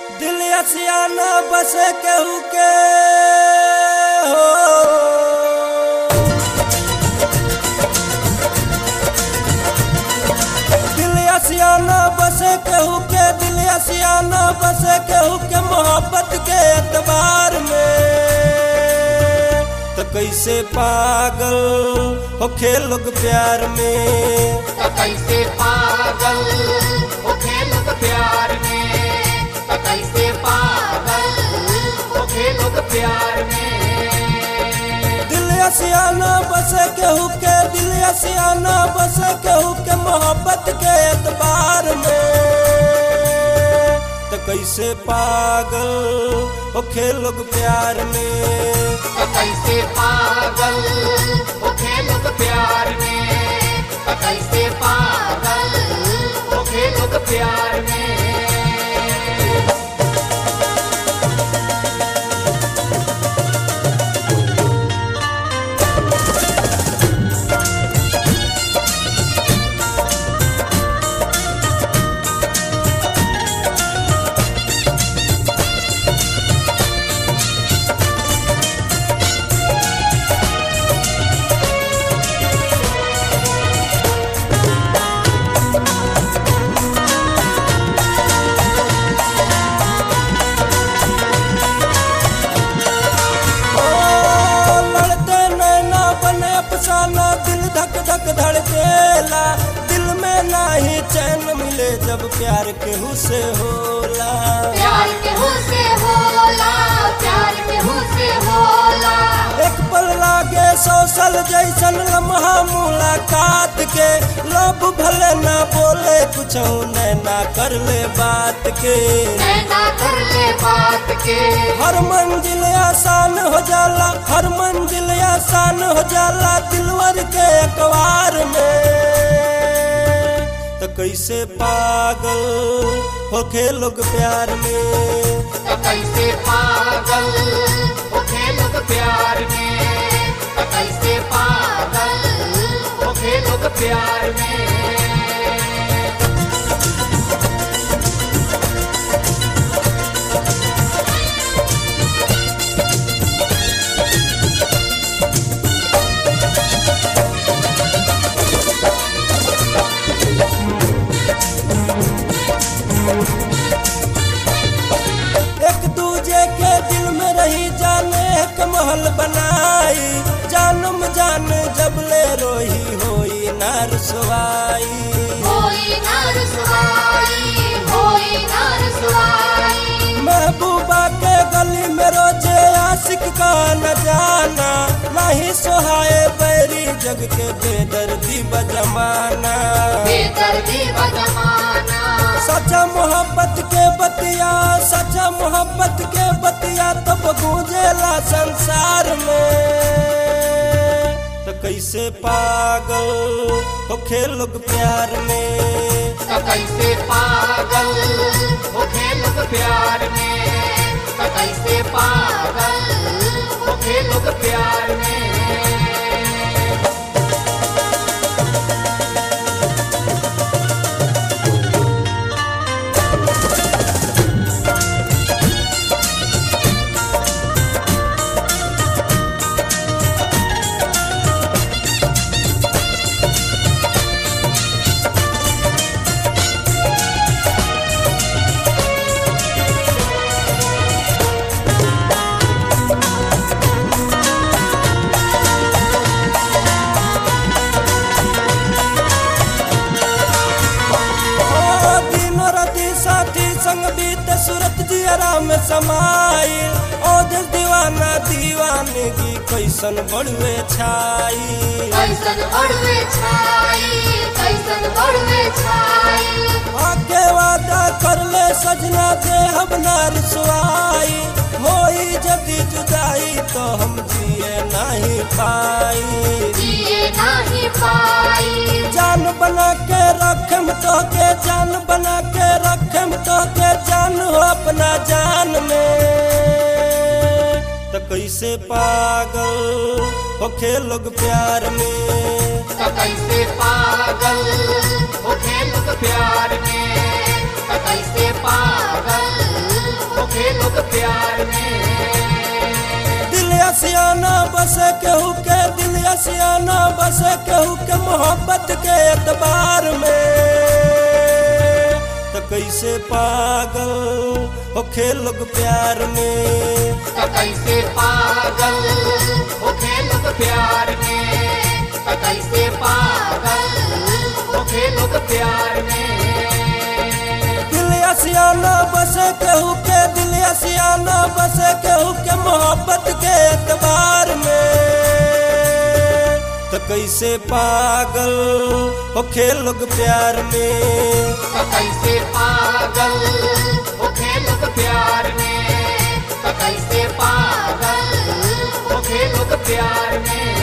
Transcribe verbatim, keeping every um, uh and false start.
दिल असियाना बसे केहू के हो दिल असियाना बसे केहू के दिल असियाना बसे केहू के मोहब्बत के एतबार में तो कैसे पागल होखे लोग प्यार में तो कैसे पागल होखे लोग प्यार में तो कैसे पागल होखे लोग प्यार में दिल असियाना बसे केहू के दिल असियाना बसे केहू के मोहब्बत के एतबार में तो कैसे पागल होखे लोग प्यार में तो कैसे पागल होखे लोग प्यार में तो कैसे पागल होखे लोग प्यार में दिल धक धक धड़केला दिल में नाही चैन मिले जब प्यार केहू से होला प्यार केहू से होला प्यार केहू से होला एक पल लागे सौ साल जैसन लम्हा मुलाकात के लोग भले ना बोले कुछ नैना कर ले बात के नैना कर ले बात के हर मंजिल आसान हो जाला हर मंजिल आसान हो जाला दिलवर के अखबार में तो कैसे पागल होखे लोग प्यार में तो कैसे पागल होखे लोग प्यार में तो कैसे पागल होखे लोग प्यार में एक दूजे के दिल में रही जाने एक महल बनाई जानम जान जब ले रोही होई ना रुसवाई होई ना रुसवाई होई ना रुसवाई महबूबा के गली में रोजे आशिक का न जाना नहीं सोहाए बैरी जग के बेदर्दी बजमाना बेदर्दी बजमाना सच्चा मोहब्बत के बतिया सच्चा मोहब्बत के बतिया तब गूंजेला संसार में तो कैसे पागल होखे लोग प्यार में तो कैसे पागल होखे लोग प्यार में तो कैसे पागल होखे लोग प्यार में सूरत जियरा में समाई ओ दिल दीवाना दीवानगी कैसन बड़ुए छाई कैसन बड़ुए छाई कैसन बड़ुए छाई आके वादा कर ले सजना दे हम ना रुसवाई होई जदी जुदाई तो हम जिए नहीं पाई जिए नहीं पाई जान बना के रखम तो के जान बना के रखम तो के जान हो अपना जान में तो कैसे पागल होखे लोग प्यार में तो कैसे पागल होखे लोग प्यार में तो कैसे पागल प्यार में दिल सियाना बसे केहू के दिल सियाना बसे केहू के मोहब्बत के एतबार में तो कैसे पागल होखे लोग प्यार में तो कैसे पागल होखे लोग प्यार में तो कैसे पागल होखे लोग प्यार में सियाना बसे केहू के दिल सियाना बसे केहू के मोहब्बत के एतबार में तो कैसे पागल होखे लोग प्यार में तो कैसे पागल होखे लोग प्यार में तो कैसे पागल होखे लोग प्यार में